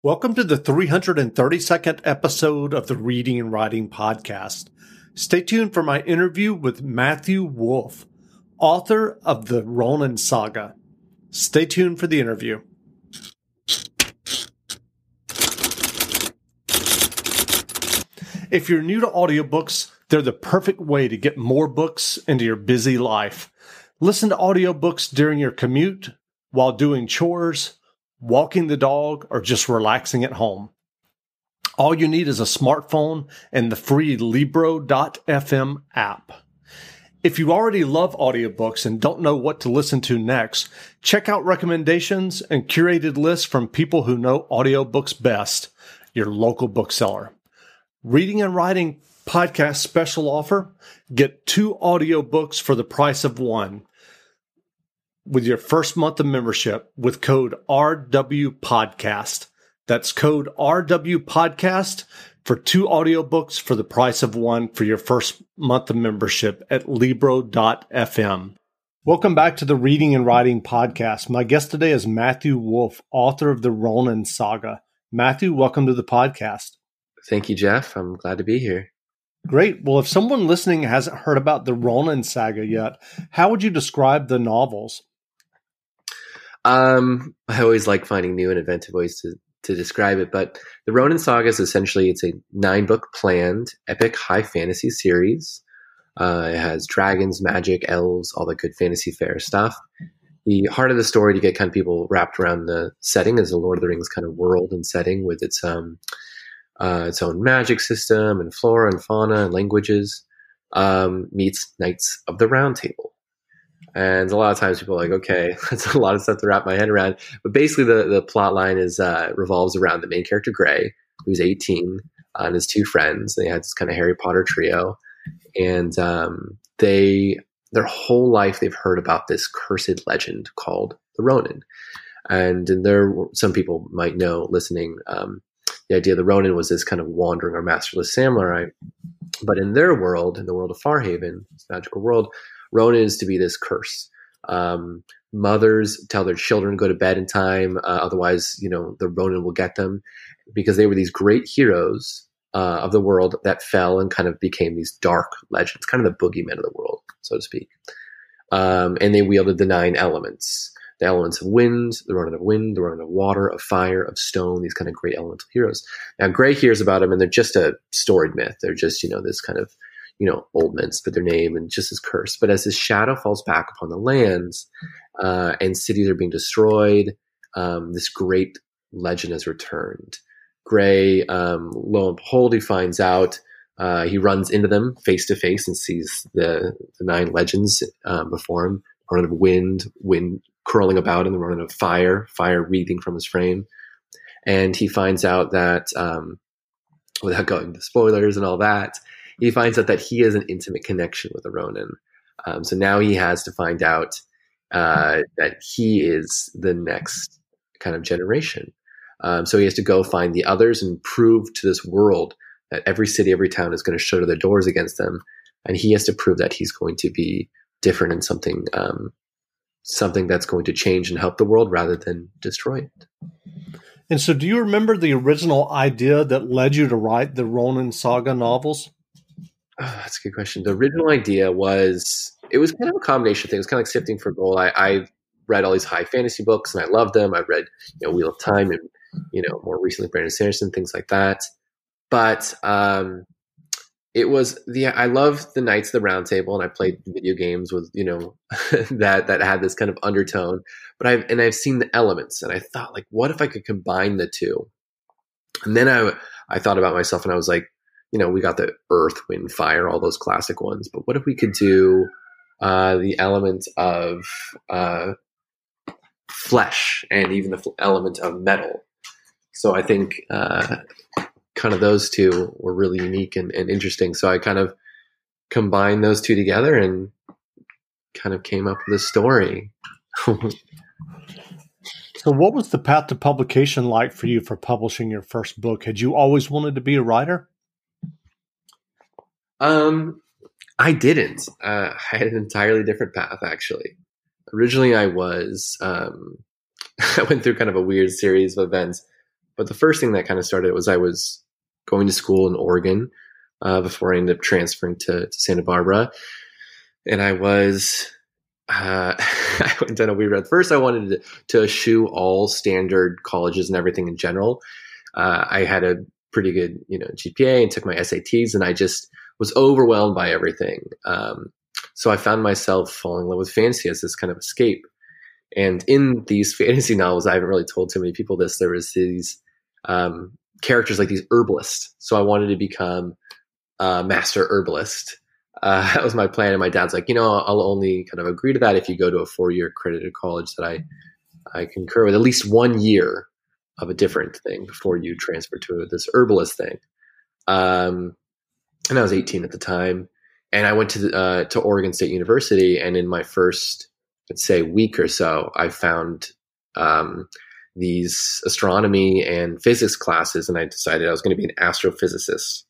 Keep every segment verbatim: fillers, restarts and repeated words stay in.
Welcome to the three hundred thirty-second episode of the Reading and Writing Podcast. Stay tuned for my interview with Matthew Wolff, author of the Ronin Saga. Stay tuned for the interview. If you're new to audiobooks, they're the perfect way to get more books into your busy life. Listen to audiobooks during your commute, while doing chores, walking the dog, or just relaxing at home. All you need is a smartphone and the free Libro dot f m app. If you already love audiobooks and don't know what to listen to next, check out recommendations and curated lists from people who know audiobooks best, your local bookseller. Reading and Writing Podcast special offer: get two audiobooks for the price of one with your first month of membership with code R W Podcast. That's code R W Podcast for two audiobooks for the price of one for your first month of membership at Libro dot f m. Welcome back to the Reading and Writing Podcast. My guest today is Matthew Wolff, author of the Ronin Saga. Matthew, welcome to the podcast. Thank you, Jeff. I'm glad to be here. Great. Well, if someone listening hasn't heard about the Ronin Saga yet, how would you describe the novels? Um, I always like finding new and inventive ways to, to describe it, but the Ronin Saga is essentially, it's a nine book planned epic high fantasy series. Uh, it has dragons, magic, elves, all the good fantasy fair stuff. The heart of the story to get kind of people wrapped around the setting is the Lord of the Rings kind of world and setting with its, um, uh, its own magic system and flora and fauna and languages, um, meets Knights of the Round Table. And a lot of times people are like, okay, that's a lot of stuff to wrap my head around. But basically the, the plot line is uh, revolves around the main character, Gray, who's eighteen, uh, and his two friends. They had this kind of Harry Potter trio. And um, they, their whole life, they've heard about this cursed legend called the Ronin. And in there, some people might know listening, um, the idea of the Ronin was this kind of wandering or masterless samurai. But in their world, in the world of Farhaven, this magical world, Ronin is to be this curse. Um, mothers tell their children to go to bed in time, uh, otherwise, you know, the Ronin will get them, because they were these great heroes uh, of the world that fell and kind of became these dark legends, kind of the boogeymen of the world, so to speak. Um, and they wielded the nine elements, the elements of wind, the Ronin of wind, the Ronin of water, of fire, of stone, these kind of great elemental heroes. Now, Gray hears about them, and they're just a storied myth. They're just, you know, this kind of, you know, old men spit their name and just as curse. But as his shadow falls back upon the lands uh, and cities are being destroyed, um, this great legend has returned. Gray, um, lo and behold, he finds out, uh, he runs into them face to face and sees the, the nine legends um, before him. The Ronin of wind, wind curling about in the Ronin of fire, fire wreathing from his frame. And he finds out that, um, without going into spoilers and all that, he finds out that he has an intimate connection with the Ronin. Um, so now he has to find out uh, that he is the next kind of generation. Um, so he has to go find the others and prove to this world that every city, every town is going to shut their doors against them. And he has to prove that he's going to be different in something, um, something that's going to change and help the world rather than destroy it. And so do you remember the original idea that led you to write the Ronin Saga novels? Oh, that's a good question. The original idea was, it was kind of a combination thing. It was kind of like sifting for gold. I, I read all these high fantasy books and I loved them. I read, you know, Wheel of Time and, you know, more recently Brandon Sanderson, things like that. But um, it was the, I love the Knights of the Round Table, and I played video games with, you know, that, that had this kind of undertone, but I've, and I've seen the elements, and I thought, like, what if I could combine the two? And then I, I thought about myself and I was like, you know, we got the earth, wind, fire, all those classic ones. But what if we could do uh, the element of uh, flesh and even the element of metal? So I think uh, kind of those two were really unique and, and interesting. So I kind of combined those two together and kind of came up with a story. So what was the path to publication like for you for publishing your first book? Had you always wanted to be a writer? Um, I didn't. Uh, I had an entirely different path, actually. Originally, I was, um, I went through kind of a weird series of events, but the first thing that kind of started was I was going to school in Oregon uh, before I ended up transferring to, to Santa Barbara. And I was, uh, I went down a weird road. First, I wanted to, to eschew all standard colleges and everything in general. Uh, I had a pretty good, you know, G P A and took my S A Ts, and I just was overwhelmed by everything. Um, so I found myself falling in love with fantasy as this kind of escape. And in these fantasy novels, I haven't really told too many people this, there was these um, characters like these herbalists. So I wanted to become a master herbalist. Uh, that was my plan. And my dad's like, you know, I'll only kind of agree to that if you go to a four-year accredited college that I, I concur with, at least one year of a different thing before you transfer to this herbalist thing. Um, and I was eighteen at the time. And I went to the, uh, to Oregon State University. And in my first, let's say, week or so, I found um, these astronomy and physics classes. And I decided I was going to be an astrophysicist.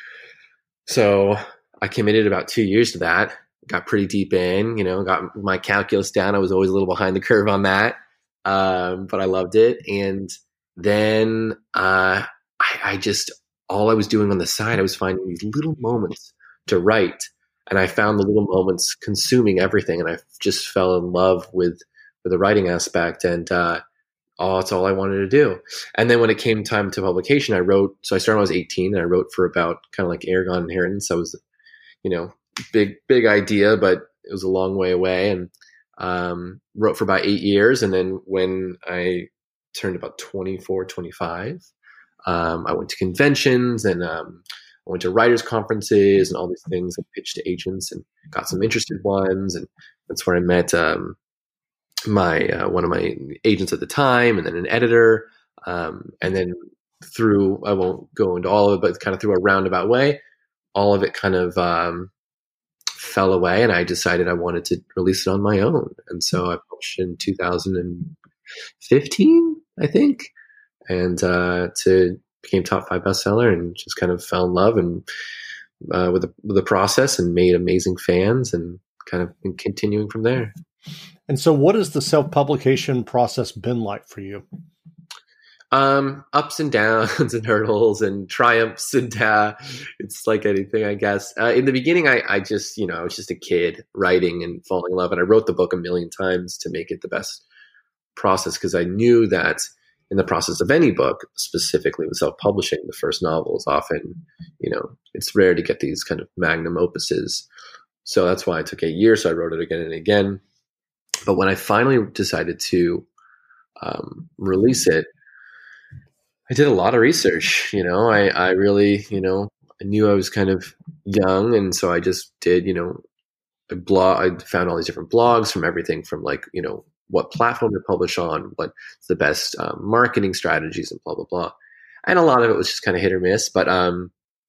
So I committed about two years to that, got pretty deep in, you know, got my calculus down. I was always a little behind the curve on that, um, but I loved it. And then uh, I, I just, all I was doing on the side, I was finding these little moments to write. And I found the little moments consuming everything. And I just fell in love with, with the writing aspect. And uh, oh, that's all I wanted to do. And then when it came time to publication, I wrote, so I started when I was eighteen, and I wrote for about kind of like Eragon Inheritance. I was, you know, big, big idea, but it was a long way away, and um, wrote for about eight years. And then when I turned about twenty-four, twenty-five, um, I went to conventions, and um, I went to writers' conferences and all these things, and pitched to agents and got some interested ones. And that's where I met um, my, uh, one of my agents at the time, and then an editor. Um, and then through, I won't go into all of it, but kind of through a roundabout way, all of it kind of um, fell away, and I decided I wanted to release it on my own. And so I published in two thousand fifteen, I think, and uh, to became top five bestseller, and just kind of fell in love and uh, with, the, with the process, and made amazing fans, and kind of been continuing from there. And so what has the self-publication process been like for you? Um, ups and downs and hurdles and triumphs, and uh, it's like anything, I guess. Uh, in the beginning, I, I just, you know, I was just a kid writing and falling in love, and I wrote the book a million times to make it the best process, because I knew that in the process of any book, specifically with self-publishing, the first novel is often, you know, it's rare to get these kind of magnum opuses. So that's why it took eight years. So I wrote it again and again. But when I finally decided to um, release it, I did a lot of research. You know, I, I really, you know, I knew I was kind of young. And so I just did, you know, a blog. I found all these different blogs from everything from, like, you know, what platform to publish on, what's the best um, marketing strategies, and blah, blah, blah. And a lot of it was just kind of hit or miss. But um,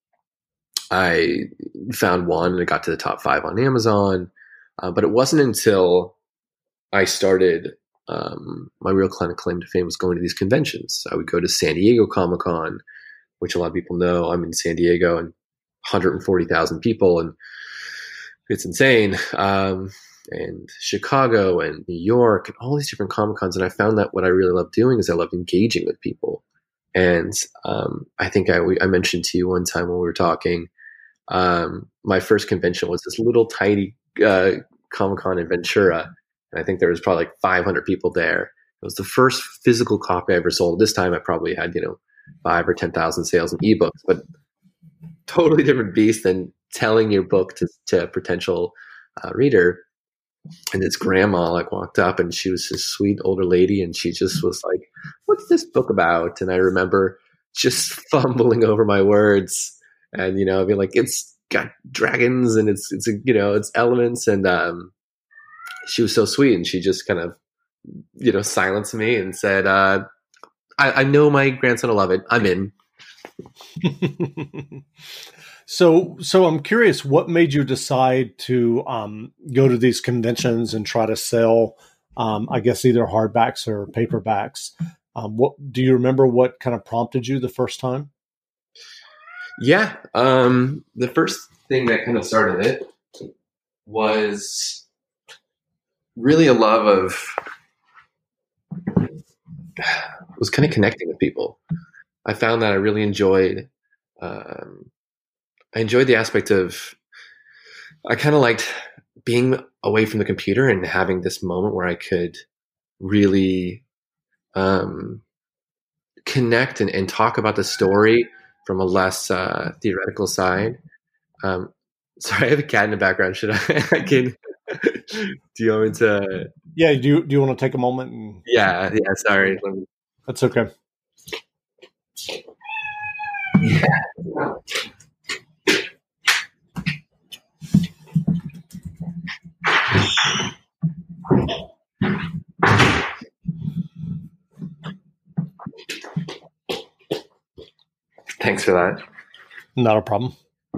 I found one, and it got to the top five on Amazon. Uh, but it wasn't until I started, um, my real kind of claim to fame was going to these conventions. I would go to San Diego Comic-Con, which a lot of people know. I'm in San Diego, and one hundred forty thousand people, and it's insane. Um, and Chicago and New York and all these different Comic-Cons. And I found that what I really love doing is I love engaging with people. And um, I think I, I mentioned to you one time when we were talking, um, my first convention was this little tiny uh, Comic-Con in Ventura. And I think there was probably like five hundred people there. It was the first physical copy I ever sold. This time I probably had, you know, five or ten thousand sales in ebooks, but totally different beast than telling your book to, to a potential uh, reader. And this grandma like walked up, and she was this sweet older lady, and she just was like, "What's this book about?" And I remember just fumbling over my words, and, you know, being like, "It's got dragons, and it's it's you know, it's elements." And um, she was so sweet, and she just kind of, you know, silenced me and said, uh, I, "I know my grandson will love it. I'm in." So, so I'm curious, what made you decide to um, go to these conventions and try to sell, um, I guess, either hardbacks or paperbacks? Um, what do you remember? What kind of prompted you the first time? Yeah, um, the first thing that kind of started it was really a love of was kind of connecting with people. I found that I really enjoyed, um, I enjoyed the aspect of, I kind of liked being away from the computer and having this moment where I could really um, connect and, and talk about the story from a less uh, theoretical side. Um, sorry, I have a cat in the background. Should I? I can. Do you want me to? Yeah. Do you, do you want to take a moment? And... Yeah. Yeah. Sorry. Let me... That's okay. Yeah. Thanks for that. Not a problem.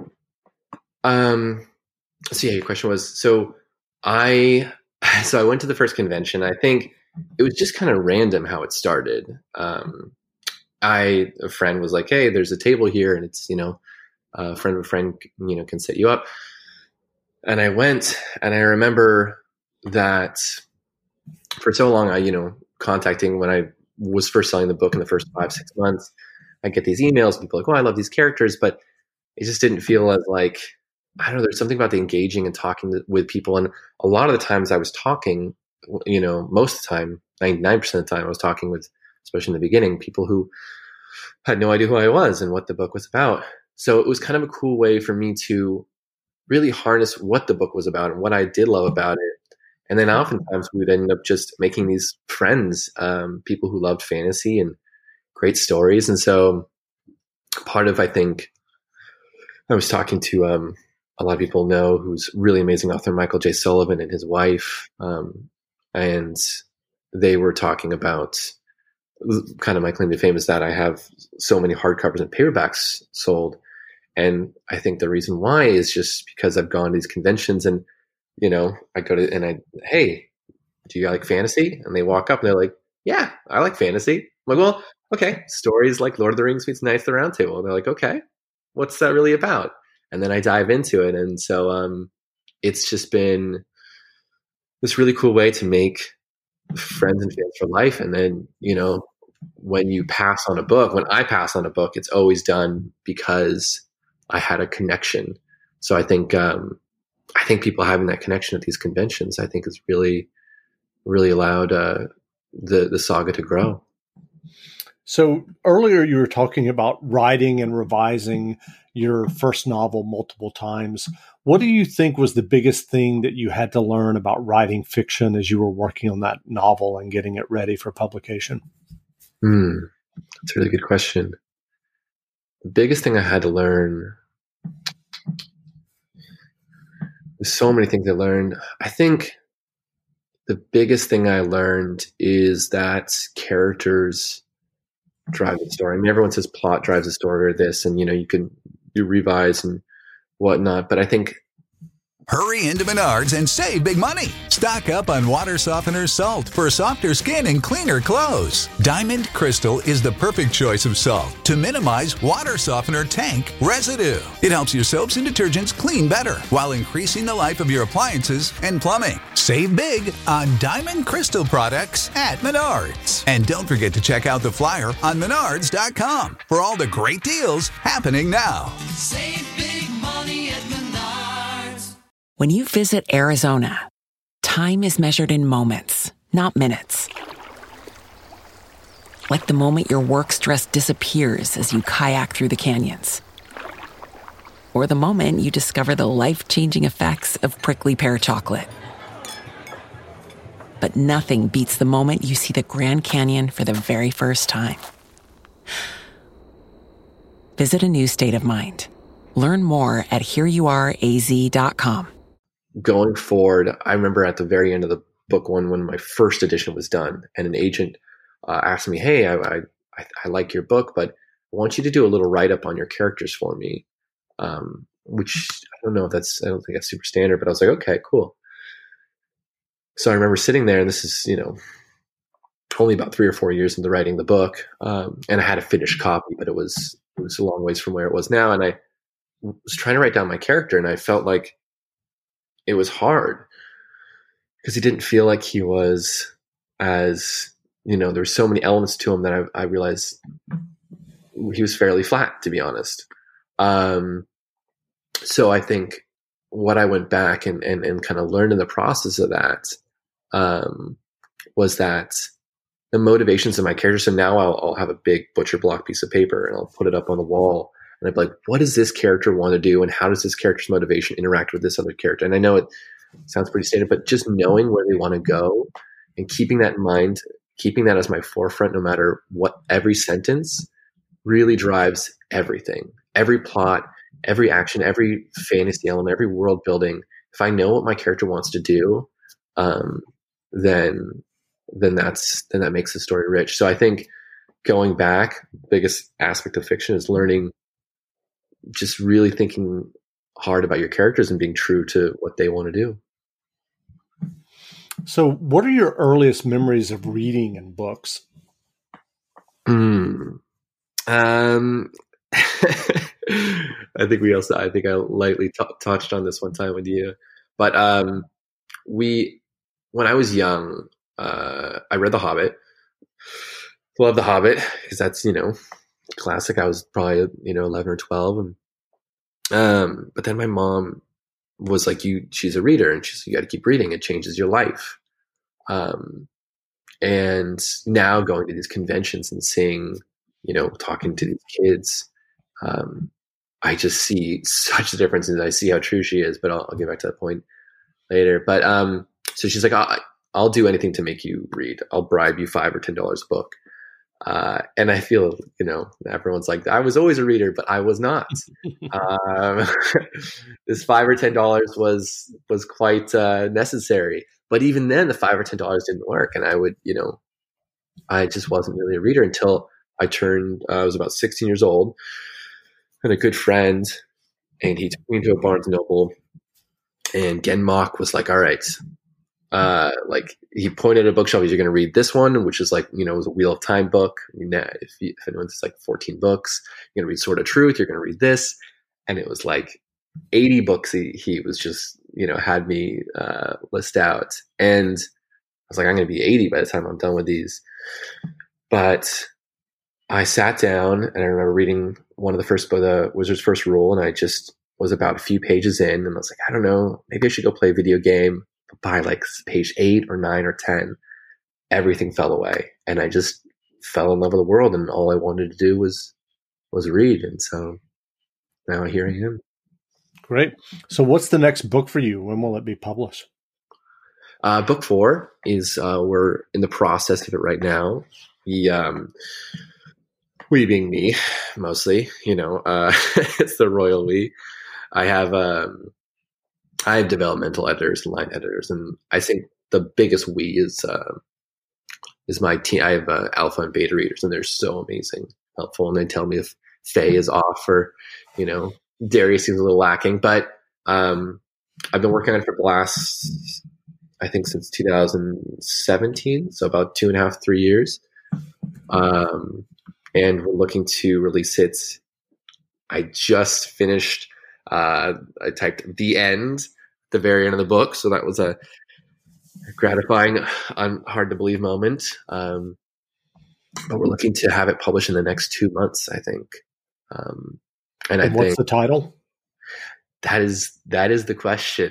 Um, so yeah, your question was, so I, so I went to the first convention. I think it was just kind of random how it started. Um, I, a friend was like, hey, there's a table here and it's, you know, a friend of a friend, you know, can set you up. And I went and I remember that for so long, I, you know, contacting when I was first selling the book in the first five, six months, I get these emails, people like, oh, I love these characters, but it just didn't feel as like, I don't know, there's something about the engaging and talking to, with people. And a lot of the times I was talking, you know, most of the time, ninety-nine percent of the time I was talking with, especially in the beginning, people who had no idea who I was and what the book was about. So it was kind of a cool way for me to really harness what the book was about and what I did love about it. And then oftentimes we would end up just making these friends, um, people who loved fantasy and great stories. And so part of, I think, I was talking to um, a lot of people know who's really amazing author, Michael J. Sullivan, and his wife. Um, and they were talking about kind of my claim to fame is that I have so many hardcovers and paperbacks sold. And I think the reason why is just because I've gone to these conventions and, you know, I go to, and I, hey, do you like fantasy? And they walk up and they're like, yeah, I like fantasy. I'm like, well, okay, stories like Lord of the Rings meets Knights of the Round Table. And they're like, okay, what's that really about? And then I dive into it. And so um, it's just been this really cool way to make friends and fans for life. And then, you know, when you pass on a book, when I pass on a book, it's always done because I had a connection. So I think, um, I think people having that connection at these conventions, I think is really, really allowed uh, the, the saga to grow. So earlier you were talking about writing and revising your first novel multiple times. What do you think was the biggest thing that you had to learn about writing fiction as you were working on that novel and getting it ready for publication? Hmm. That's a really good question. The biggest thing I had to learn, there's so many things I learned. I think the biggest thing I learned is that characters drive the story. I mean, everyone says plot drives the story or this, and, you know, you can do revise and whatnot. But I think hurry into Menards and save big money. Stock up on water softener salt for softer skin and cleaner clothes. Diamond Crystal is the perfect choice of salt to minimize water softener tank residue. It helps your soaps and detergents clean better while increasing the life of your appliances and plumbing. Save big on Diamond Crystal products at Menards. And don't forget to check out the flyer on menards dot com for all the great deals happening now. Save big money at Menards. When you visit Arizona, time is measured in moments, not minutes. Like the moment your work stress disappears as you kayak through the canyons. Or the moment you discover the life-changing effects of prickly pear chocolate. But nothing beats the moment you see the Grand Canyon for the very first time. Visit a new state of mind. Learn more at here you are a z dot com. Going forward, I remember at the very end of the book one, when my first edition was done, and an agent uh, asked me, hey, I, I, I like your book, but I want you to do a little write-up on your characters for me, um, which I don't know if that's, I don't think that's super standard, but I was like, okay, cool. So I remember sitting there, and this is, you know, only about three or four years into writing the book, um, and I had a finished copy, but it was it was a long ways from where it was now, and I was trying to write down my character, and I felt like it was hard because he didn't feel like he was as, you know, there were so many elements to him that I, I realized he was fairly flat, to be honest. Um, so I think what I went back and, and, and kind of learned in the process of that, um, was that the motivations of my character. So now I'll, I'll have a big butcher block piece of paper and I'll put it up on the wall, and I'd be like, what does this character want to do? And how does this character's motivation interact with this other character? And I know it sounds pretty standard, but just knowing where they want to go and keeping that in mind, keeping that as my forefront, no matter what, every sentence really drives everything, every plot, every action, every fantasy element, every world building. If I know what my character wants to do, um, then then that's then that makes the story rich. So I think going back, the biggest aspect of fiction is learning, just really thinking hard about your characters and being true to what they want to do. So what are your earliest memories of reading and books? Mm. Um, I think we also, I think I lightly t- touched on this one time with you, but um, we, when I was young, uh, I read The Hobbit. Love The Hobbit because that's, you know, classic. I was probably, you know, eleven or twelve. And, um, but then my mom was like, you, she's a reader and she's, you got to keep reading. It changes your life. Um, and now going to these conventions and seeing, you know, talking to these kids, um, I just see such a difference, and I see how true she is, but I'll, I'll get back to that point later. But, um, so she's like, I'll, I'll do anything to make you read. I'll bribe you five or ten dollars a book. Uh, and I feel, you know, everyone's like, I was always a reader, but I was not. um, this five or ten dollars was was quite uh, necessary. But even then, the five or ten dollars didn't work, and I would, you know, I just wasn't really a reader until I turned. Uh, I was about sixteen years old, and a good friend, and he took me to a Barnes and Noble, and Gen Mach was like, "All right." Uh, like he pointed at a bookshelf. He's, you're going to read this one, which is like, you know, it was a Wheel of Time book. You know, if, you, if anyone's, it's like fourteen books. You're going to read Sword of Truth. You're going to read this, and it was like eighty books. He he was just, you know, had me uh, list out, and I was like, I'm going to be eighty by the time I'm done with these. But I sat down, and I remember reading one of the first, the Wizard's First Rule, and I just was about a few pages in, and I was like, I don't know, maybe I should go play a video game. But by like page eight or nine or ten, everything fell away, and I just fell in love with the world, and all I wanted to do was was read. And so now here I am. Great. So what's the next book for you? When will it be published? Uh, book four is uh, we're in the process of it right now. We, um, we being me, mostly, you know, uh, it's the royal we. I have um, I have developmental editors and line editors, and I think the biggest we is uh, is my team. I have uh, alpha and beta readers, and they're so amazing, helpful, and they tell me if Faye is off or, you know, Darius seems a little lacking. But um, I've been working on it for the last, I think, since two thousand seventeen, so about two and a half, three years. Um, and we're looking to release it. I just finished. Uh, I typed the end, the very end of the book, so that was a gratifying, un- hard to believe moment. Um, but we're looking to have it published in the next two months, I think. Um, and, And I what's think the title? that is that is the question.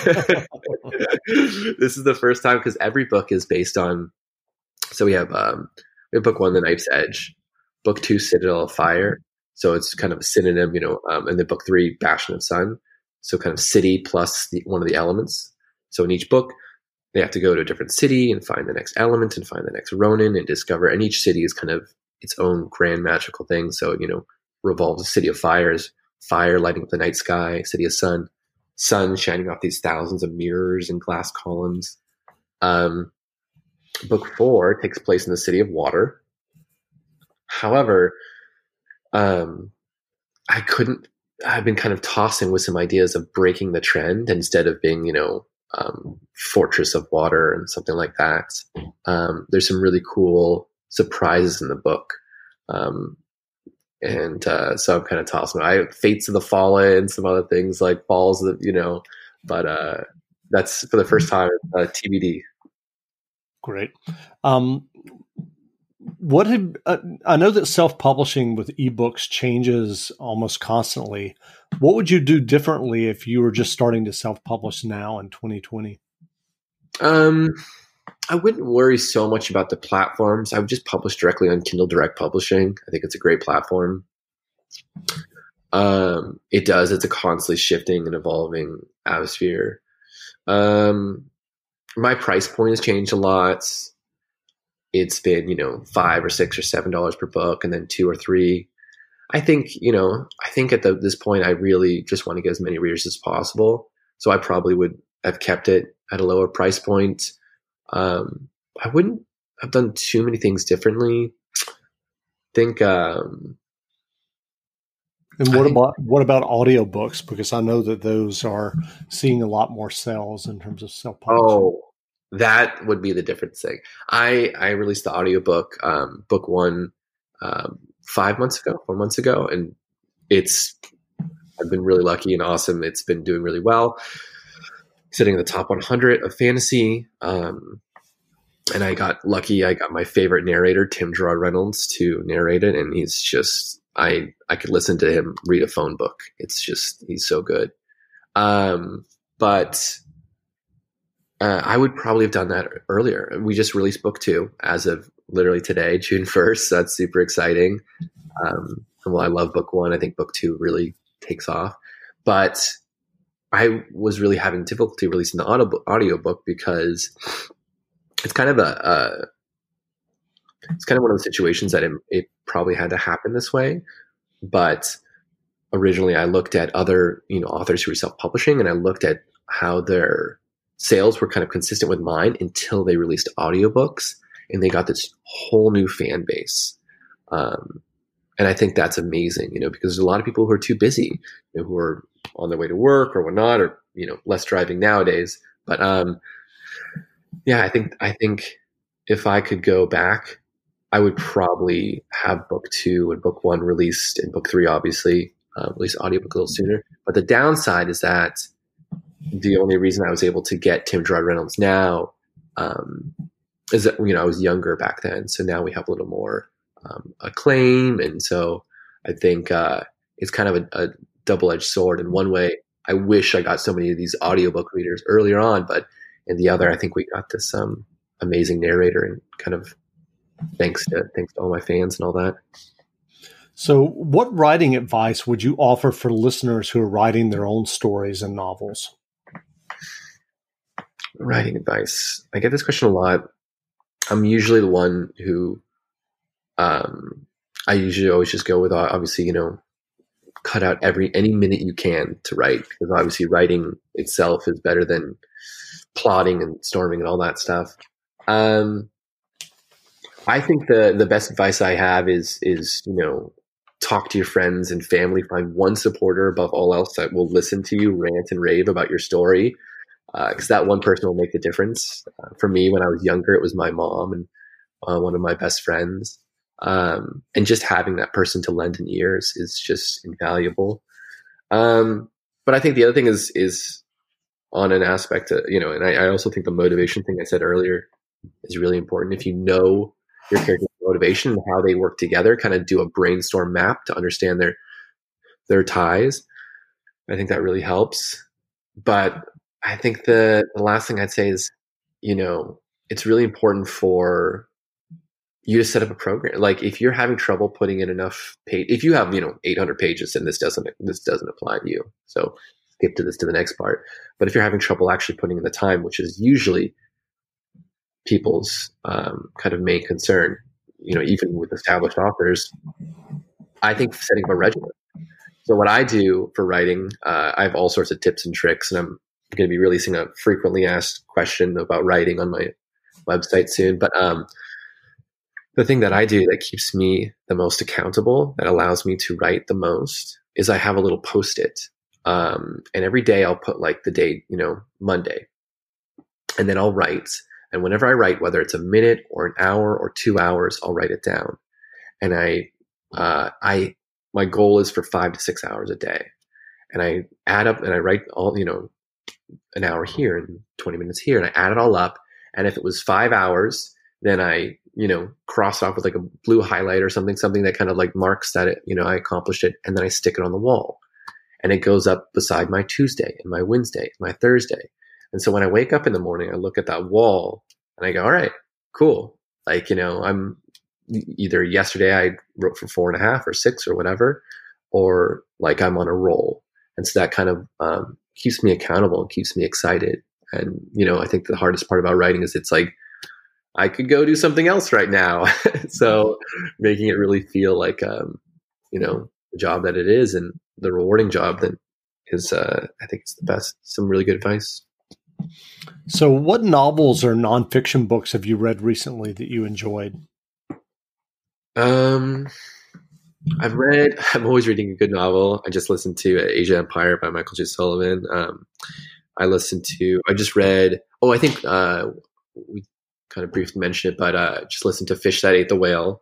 This is the first time, because every book is based on. So we have um, we have book one, The Knife's Edge, book two, Citadel of Fire. So it's kind of a synonym, you know, um, and then book three, Bastion of Sun. So kind of city plus the, one of the elements. So in each book, they have to go to a different city and find the next element and find the next Ronin and discover. And each city is kind of its own grand magical thing. So, you know, revolves the City of Fires, fire lighting up the night sky, City of Sun, sun shining off these thousands of mirrors and glass columns. Um, book four takes place in the City of Water. However, Um, I couldn't, I've been kind of tossing with some ideas of breaking the trend instead of being, you know, um, Fortress of Water and something like that. Um, there's some really cool surprises in the book. Um, and, uh, so I'm kind of tossing, I Fates of the Fallen, some other things like Falls that, you know, but, uh, that's for the first time, uh, T B D. Great. Um, what have, uh, I know that self-publishing with ebooks changes almost constantly. What would you do differently if you were just starting to self-publish now in twenty twenty? Um, I wouldn't worry so much about the platforms. I would just publish directly on Kindle Direct Publishing. I think it's a great platform. Um, it does. It's a constantly shifting and evolving atmosphere. Um, my price point has changed a lot. It's been, you know, five or six or seven dollars per book, and then two or three. I think, you know, I think at the, this point, I really just want to get as many readers as possible. So I probably would have kept it at a lower price point. Um, I wouldn't have done too many things differently. I think. Um, and what I think, about what about audiobooks? Because I know that those are seeing a lot more sales in terms of self-publishing. Oh, that would be the difference thing. I I released the audiobook, um, book one, um, five months ago, four months ago, and it's I've been really lucky and awesome. It's been doing really well, sitting in the top one hundred of fantasy. Um, and I got lucky. I got my favorite narrator, Tim Gerard Reynolds, to narrate it, and he's just I I could listen to him read a phone book. It's just he's so good. Um, but uh, I would probably have done that earlier. We just released book two as of literally today, June first. That's super exciting. Um, well, I love book one. I think book two really takes off, but I was really having difficulty releasing the audio audiobook because it's kind of a, a it's kind of one of the situations that it, it probably had to happen this way. But originally I looked at other, you know, authors who were self-publishing, and I looked at how their sales were kind of consistent with mine until they released audiobooks, and they got this whole new fan base. Um, and I think that's amazing, you know, because there's a lot of people who are too busy, you know, who are on their way to work or whatnot, or, you know, less driving nowadays. But, um, yeah, I think, I think if I could go back, I would probably have book two and book one released, and book three, obviously, uh, release audiobook a little sooner. But the downside is that the only reason I was able to get Tim Gerard Reynolds now, um, is that, you know, I was younger back then. So now we have a little more, um, acclaim. And so I think, uh, it's kind of a, a double-edged sword. In one way, I wish I got so many of these audiobook readers earlier on, but in the other, I think we got this, um, amazing narrator, and kind of thanks to, thanks to all my fans and all that. So what writing advice would you offer for listeners who are writing their own stories and novels? Writing advice. I get this question a lot. I'm usually the one who, um, I usually always just go with, obviously, you know, cut out every, any minute you can to write, because obviously writing itself is better than plotting and storming and all that stuff. Um, I think the, the best advice I have is, is, you know, talk to your friends and family, find one supporter above all else that will listen to you rant and rave about your story. Because uh, that one person will make the difference. Uh, for me, when I was younger, it was my mom and uh, one of my best friends. Um, and just having that person to lend an ear is, is just invaluable. Um, but I think the other thing is is on an aspect, of, you know, and I, I also think the motivation thing I said earlier is really important. If you know your character's motivation and how they work together, kind of do a brainstorm map to understand their their ties. I think that really helps. But I think the, the last thing I'd say is, you know, it's really important for you to set up a program. Like if you're having trouble putting in enough page, if you have, you know, eight hundred pages, then this doesn't, this doesn't apply to you. So skip to this, to the next part. But if you're having trouble actually putting in the time, which is usually people's um, kind of main concern, you know, even with established authors, I think setting up a regimen. So what I do for writing, uh, I have all sorts of tips and tricks, and I'm going to be releasing a frequently asked question about writing on my website soon. But um, the thing that I do that keeps me the most accountable, that allows me to write the most, is I have a little Post-it. Um, and every day I'll put like the date, you know, Monday. And then I'll write. And whenever I write, whether it's a minute or an hour or two hours, I'll write it down. And I, uh, I, my goal is for five to six hours a day. And I add up and I write all, you know, an hour here and twenty minutes here, and I add it all up. And if it was five hours, then I you know, cross off with like a blue highlight or something, something that kind of like marks that it, you know, I accomplished it. And then I stick it on the wall and it goes up beside my Tuesday and my Wednesday, and my Thursday. And so when I wake up in the morning, I look at that wall and I go, all right, cool. Like, you know, I'm either yesterday I wrote for four and a half or six or whatever, or like I'm on a roll. And so that kind of um, keeps me accountable and keeps me excited. And, you know, I think the hardest part about writing is it's like, I could go do something else right now. So making it really feel like, um, you know, the job that it is and the rewarding job that is, uh, I think it's the best. Some really good advice. So what novels or nonfiction books have you read recently that you enjoyed? Um, I've read, I'm always reading a good novel. I just listened to Asia Empire by Michael J. Sullivan. Um, I listened to, I just read, oh, I think uh, we kind of briefly mentioned it, but uh, just listened to Fish That Ate the Whale.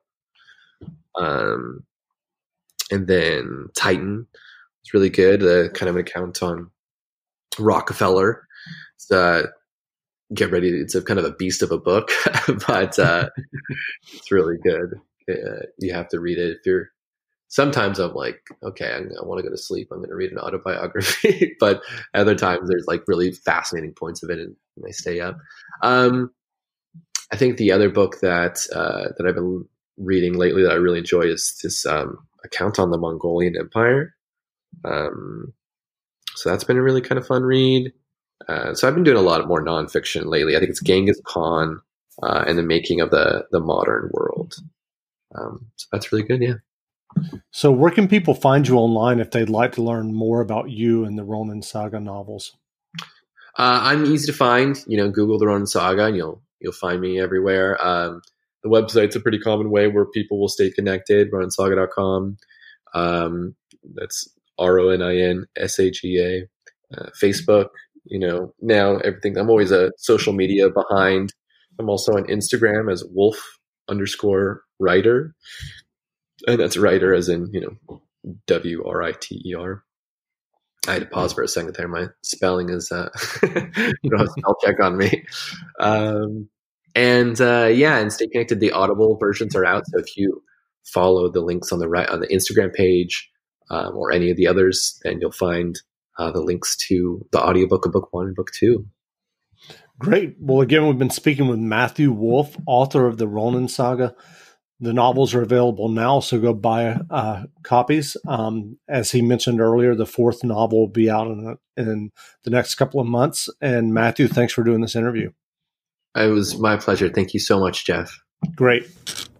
Um, and then Titan. It's really good. Uh, kind of an account on Rockefeller. It's, uh, get ready. It's a kind of a beast of a book, but uh, it's really good. Uh, you have to read it if you're, sometimes I'm like, okay, I'm, I want to go to sleep. I'm going to read an autobiography. But other times there's like really fascinating points of it and I stay up. Um, I think the other book that uh, that I've been reading lately that I really enjoy is this um, account on the Mongolian Empire. Um, so that's been a really kind of fun read. Uh, so I've been doing a lot more nonfiction lately. I think it's Genghis Khan uh, and the making of the the modern world. Um, so that's really good, yeah. So where can people find you online if they'd like to learn more about you and the Ronin Saga novels? Uh, I'm easy to find. You know, Google the Ronin Saga and you'll you'll find me everywhere. Um, the website's a pretty common way where people will stay connected, ronin saga dot com. Um, that's R O N I N S A G A. Uh, Facebook, you know, now everything. I'm always a social media behind. I'm also on Instagram as Wolf underscore writer. And that's writer as in, you know, W R I T E R. I had to pause for a second there. My spelling is, uh, you know, spell check on me. Um, and uh, yeah, and stay connected. The Audible versions are out. So if you follow the links on the right on the Instagram page um, or any of the others, then you'll find uh, the links to the audiobook of book one and book two. Great. Well, again, we've been speaking with Matthew Wolff, author of the Ronin Saga. The novels are available now, so go buy uh, copies. Um, as he mentioned earlier, the fourth novel will be out in, in the next couple of months. And Matthew, thanks for doing this interview. It was my pleasure. Thank you so much, Jeff. Great.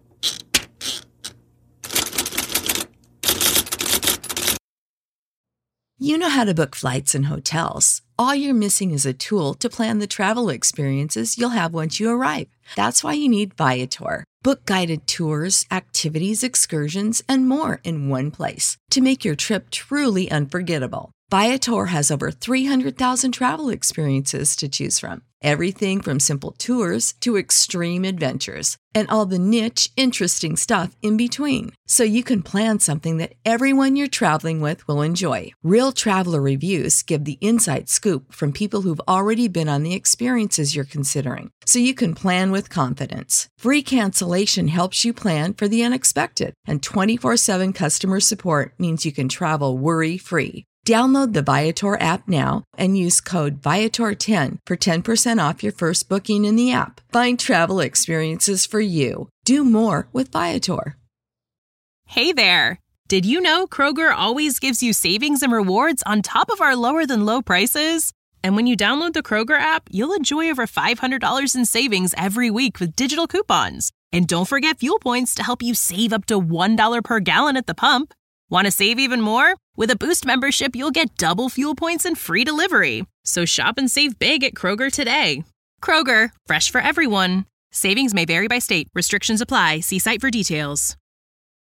You know how to book flights and hotels. All you're missing is a tool to plan the travel experiences you'll have once you arrive. That's why you need Viator. Book guided tours, activities, excursions, and more in one place to make your trip truly unforgettable. Viator has over three hundred thousand travel experiences to choose from. Everything from simple tours to extreme adventures and all the niche, interesting stuff in between. So you can plan something that everyone you're traveling with will enjoy. Real traveler reviews give the inside scoop from people who've already been on the experiences you're considering. So you can plan with confidence. Free cancellation helps you plan for the unexpected. And twenty-four seven customer support means you can travel worry-free. Download the Viator app now and use code Viator ten for ten percent off your first booking in the app. Find travel experiences for you. Do more with Viator. Hey there! Did you know Kroger always gives you savings and rewards on top of our lower-than-low prices? And when you download the Kroger app, you'll enjoy over five hundred dollars in savings every week with digital coupons. And don't forget fuel points to help you save up to one dollar per gallon at the pump. Want to save even more? With a Boost membership, you'll get double fuel points and free delivery. So shop and save big at Kroger today. Kroger, fresh for everyone. Savings may vary by state. Restrictions apply. See site for details.